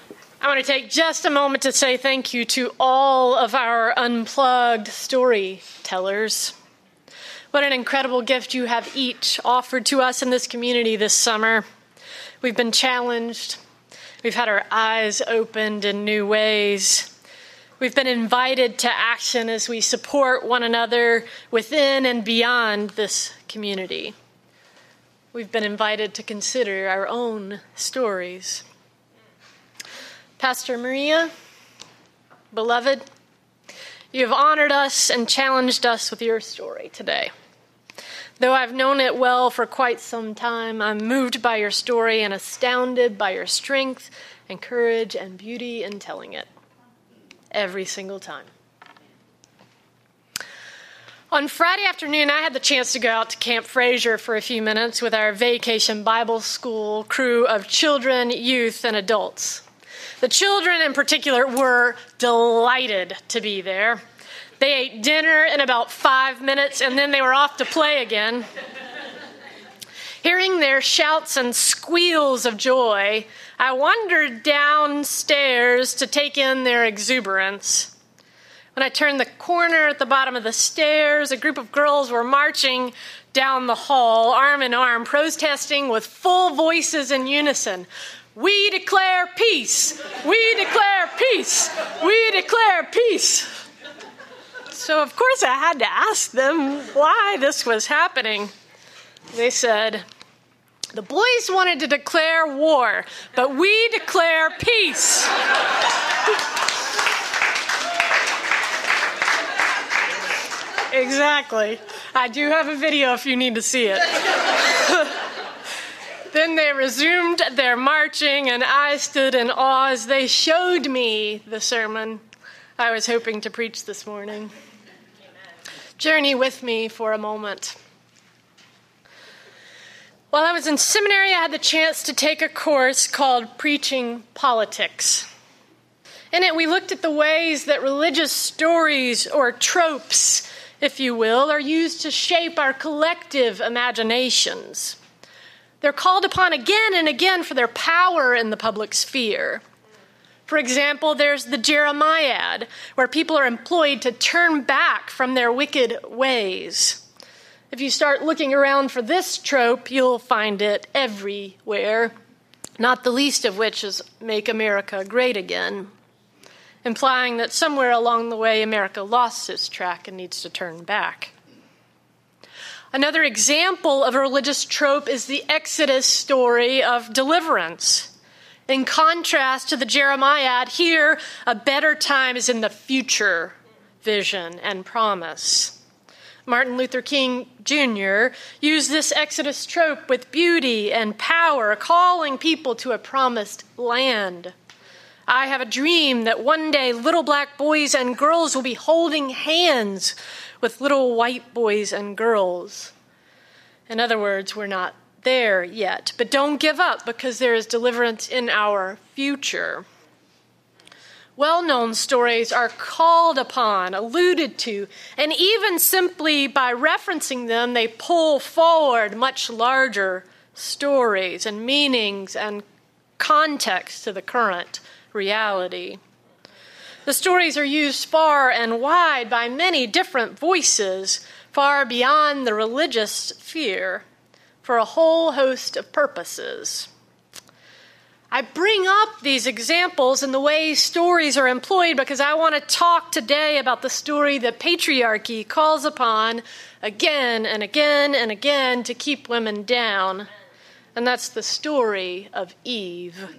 I want to take just a moment to say thank you to all of our unplugged storytellers. What an incredible gift you have each offered to us in this community this summer. We've been challenged. We've had our eyes opened in new ways. We've been invited to action as we support one another within and beyond this community. We've been invited to consider our own stories. Pastor Maria, beloved, you have honored us and challenged us with your story today. Though I've known it well for quite some time, I'm moved by your story and astounded by your strength and courage and beauty in telling it every single time. On Friday afternoon, I had the chance to go out to Camp Fraser for a few minutes with our Vacation Bible School crew of children, youth, and adults. The children in particular were delighted to be there. They ate dinner in about 5 minutes, and then they were off to play again. Hearing their shouts and squeals of joy, I wandered downstairs to take in their exuberance. When I turned the corner at the bottom of the stairs, a group of girls were marching down the hall, arm in arm, protesting with full voices in unison. "We declare peace! We declare peace! We declare peace!" So, of course, I had to ask them why this was happening. They said, "The boys wanted to declare war, but we declare peace." Exactly. I do have a video if you need to see it. Then they resumed their marching, and I stood in awe as they showed me the sermon I was hoping to preach this morning. Journey with me for a moment. While I was in seminary, I had the chance to take a course called Preaching Politics. In it, we looked at the ways that religious stories, or tropes, if you will, are used to shape our collective imaginations. They're called upon again and again for their power in the public sphere. For example, there's the Jeremiad, where people are employed to turn back from their wicked ways. If you start looking around for this trope, you'll find it everywhere, not the least of which is Make America Great Again, implying that somewhere along the way America lost its track and needs to turn back. Another example of a religious trope is the Exodus story of deliverance. In contrast to the Jeremiad, here, a better time is in the future vision and promise. Martin Luther King Jr. used this Exodus trope with beauty and power, calling people to a promised land. I have a dream that one day little black boys and girls will be holding hands with little white boys and girls. In other words, we're not there yet, but don't give up because there is deliverance in our future. Well-known stories are called upon, alluded to, and even simply by referencing them, they pull forward much larger stories and meanings and context to the current reality. The stories are used far and wide by many different voices, far beyond the religious sphere, for a whole host of purposes. I bring up these examples and the way stories are employed because I want to talk today about the story that patriarchy calls upon again and again and again to keep women down, and that's the story of Eve.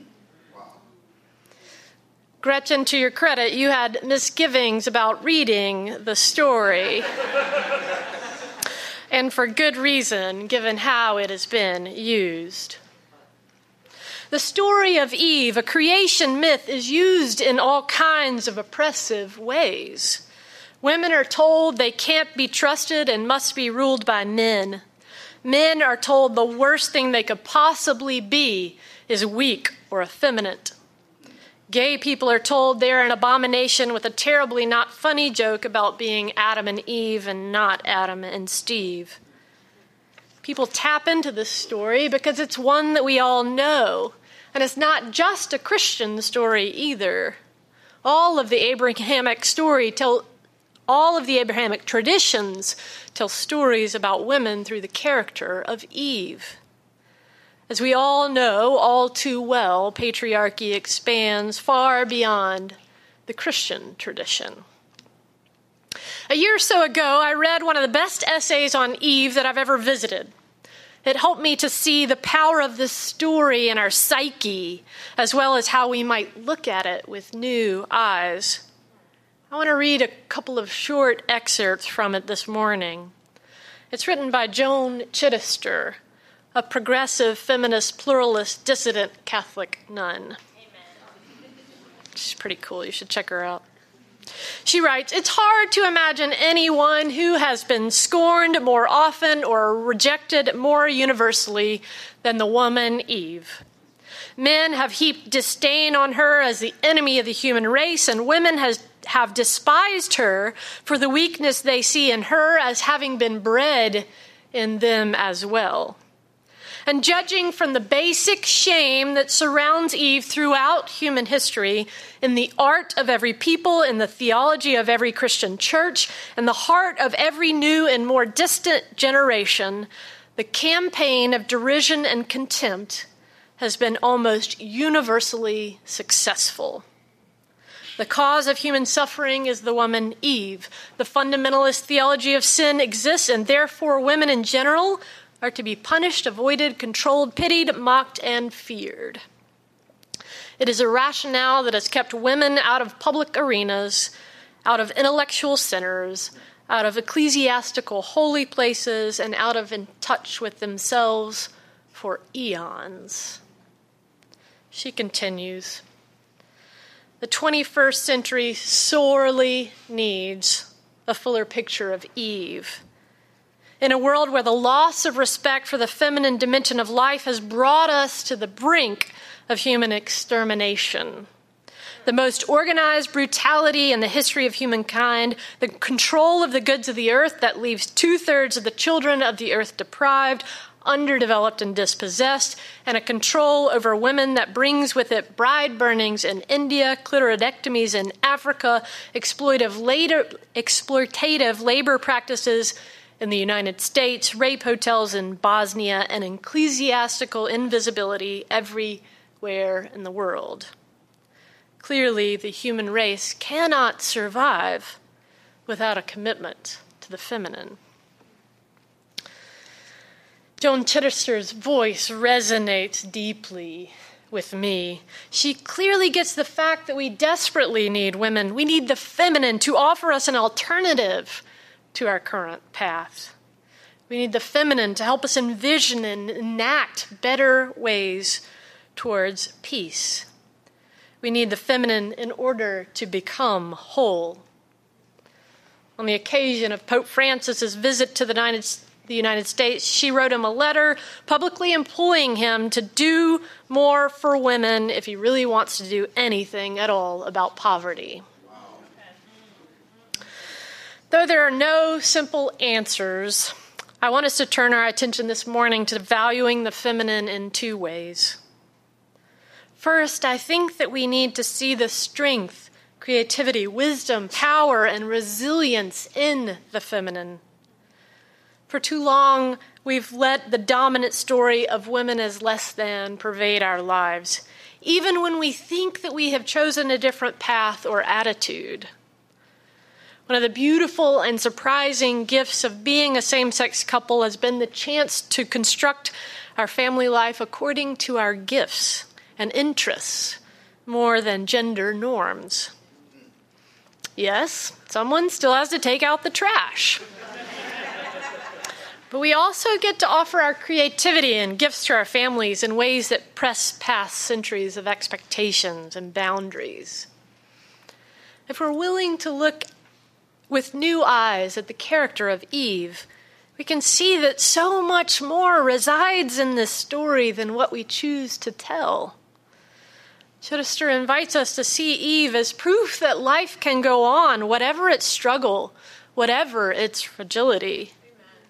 Gretchen, to your credit, you had misgivings about reading the story. And for good reason, given how it has been used. The story of Eve, a creation myth, is used in all kinds of oppressive ways. Women are told they can't be trusted and must be ruled by men. Men are told the worst thing they could possibly be is weak or effeminate. Gay people are told they're an abomination with a terribly not funny joke about being Adam and Eve and not Adam and Steve. People tap into this story because it's one that we all know. And it's not just a Christian story either. All of the Abrahamic traditions tell stories about women through the character of Eve. As we all know all too well, patriarchy expands far beyond the Christian tradition. A year or so ago, I read one of the best essays on Eve that I've ever visited. It helped me to see the power of this story in our psyche, as well as how we might look at it with new eyes. I want to read a couple of short excerpts from it this morning. It's written by Joan Chittister, a progressive, feminist, pluralist, dissident Catholic nun. Amen. She's pretty cool. You should check her out. She writes, "It's hard to imagine anyone who has been scorned more often or rejected more universally than the woman Eve. Men have heaped disdain on her as the enemy of the human race, and women have despised her for the weakness they see in her as having been bred in them as well. And judging from the basic shame that surrounds Eve throughout human history, in the art of every people, in the theology of every Christian church, in the heart of every new and more distant generation, the campaign of derision and contempt has been almost universally successful. The cause of human suffering is the woman Eve. The fundamentalist theology of sin exists, and therefore women in general are to be punished, avoided, controlled, pitied, mocked, and feared. It is a rationale that has kept women out of public arenas, out of intellectual centers, out of ecclesiastical holy places, and out of in touch with themselves for eons." She continues, "The 21st century sorely needs a fuller picture of Eve. In a world where the loss of respect for the feminine dimension of life has brought us to the brink of human extermination, the most organized brutality in the history of humankind, the control of the goods of the earth that leaves 2/3 of the children of the earth deprived, underdeveloped, and dispossessed, and a control over women that brings with it bride burnings in India, clitoridectomies in Africa, exploitative labor practices in the United States, rape hotels in Bosnia, and ecclesiastical invisibility everywhere in the world. Clearly, the human race cannot survive without a commitment to the feminine." Joan Chittister's voice resonates deeply with me. She clearly gets the fact that we desperately need women. We need the feminine to offer us an alternative to our current path. We need the feminine to help us envision and enact better ways towards peace. We need the feminine in order to become whole. On the occasion of Pope Francis's visit to the United States, she wrote him a letter publicly imploring him to do more for women if he really wants to do anything at all about poverty. Though there are no simple answers, I want us to turn our attention this morning to valuing the feminine in two ways. First, I think that we need to see the strength, creativity, wisdom, power, and resilience in the feminine. For too long, we've let the dominant story of women as less than pervade our lives, even when we think that we have chosen a different path or attitude. One of the beautiful and surprising gifts of being a same-sex couple has been the chance to construct our family life according to our gifts and interests more than gender norms. Yes, someone still has to take out the trash. But we also get to offer our creativity and gifts to our families in ways that press past centuries of expectations and boundaries. If we're willing to look with new eyes at the character of Eve, we can see that so much more resides in this story than what we choose to tell. Chittister invites us to see Eve as proof that life can go on, whatever its struggle, whatever its fragility. Amen.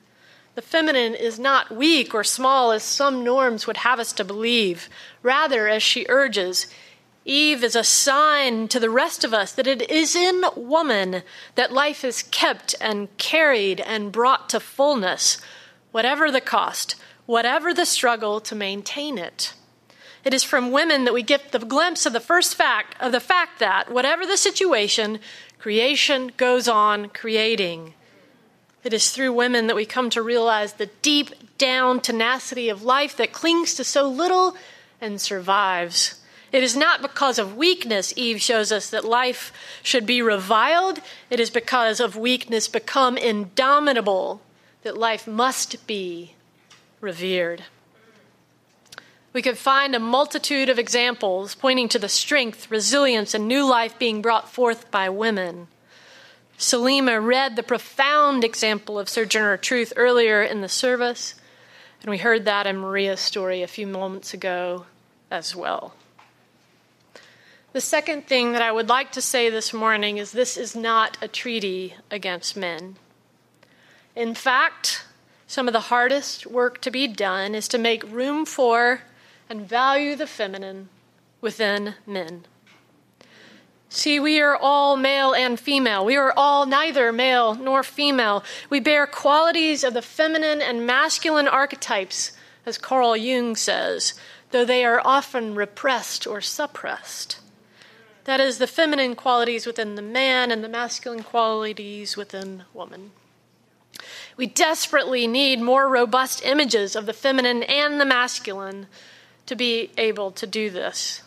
The feminine is not weak or small as some norms would have us to believe. Rather, as she urges, Eve is a sign to the rest of us that it is in woman that life is kept and carried and brought to fullness, whatever the cost, whatever the struggle to maintain it. It is from women that we get the glimpse of the fact that, whatever the situation, creation goes on creating. It is through women that we come to realize the deep down tenacity of life that clings to so little and survives. It is not because of weakness, Eve shows us, that life should be reviled. It is because of weakness become indomitable that life must be revered. We could find a multitude of examples pointing to the strength, resilience, and new life being brought forth by women. Salima read the profound example of Sojourner Truth earlier in the service, and we heard that in Maria's story a few moments ago as well. The second thing that I would like to say this morning is this is not a treaty against men. In fact, some of the hardest work to be done is to make room for and value the feminine within men. See, we are all male and female. We are all neither male nor female. We bear qualities of the feminine and masculine archetypes, as Carl Jung says, though they are often repressed or suppressed. That is, the feminine qualities within the man and the masculine qualities within woman. We desperately need more robust images of the feminine and the masculine to be able to do this.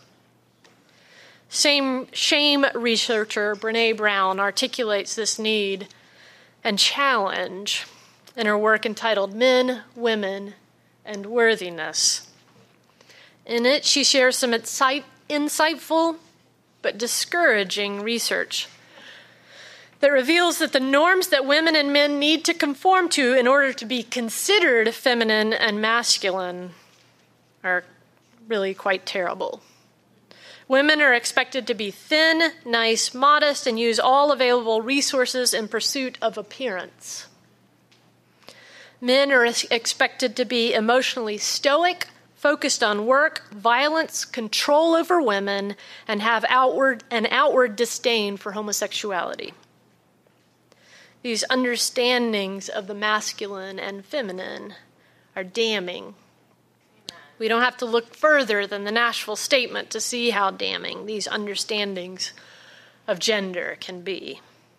Shame researcher Brene Brown articulates this need and challenge in her work entitled Men, Women, and Worthiness. In it, she shares some insightful but discouraging research that reveals that the norms that women and men need to conform to in order to be considered feminine and masculine are really quite terrible. Women are expected to be thin, nice, modest, and use all available resources in pursuit of appearance. Men are expected to be emotionally stoic, focused on work, violence, control over women, and have outward disdain for homosexuality. These understandings of the masculine and feminine are damning. We don't have to look further than the Nashville Statement to see how damning these understandings of gender can be.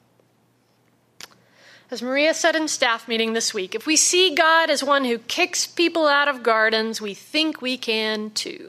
As Maria said in staff meeting this week, if we see God as one who kicks people out of gardens, we think we can too.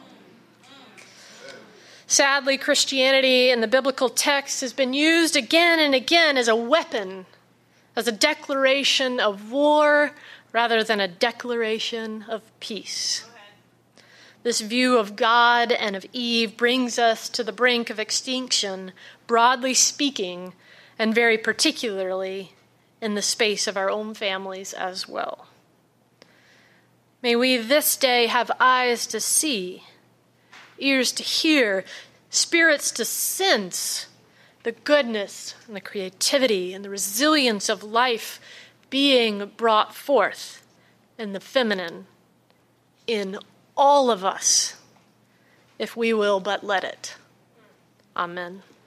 Sadly, Christianity in the biblical text has been used again and again as a weapon, as a declaration of war rather than a declaration of peace. This view of God and of Eve brings us to the brink of extinction, broadly speaking, and very particularly in the space of our own families as well. May we this day have eyes to see, ears to hear, spirits to sense the goodness and the creativity and the resilience of life being brought forth in the feminine, in all of us, if we will but let it. Amen.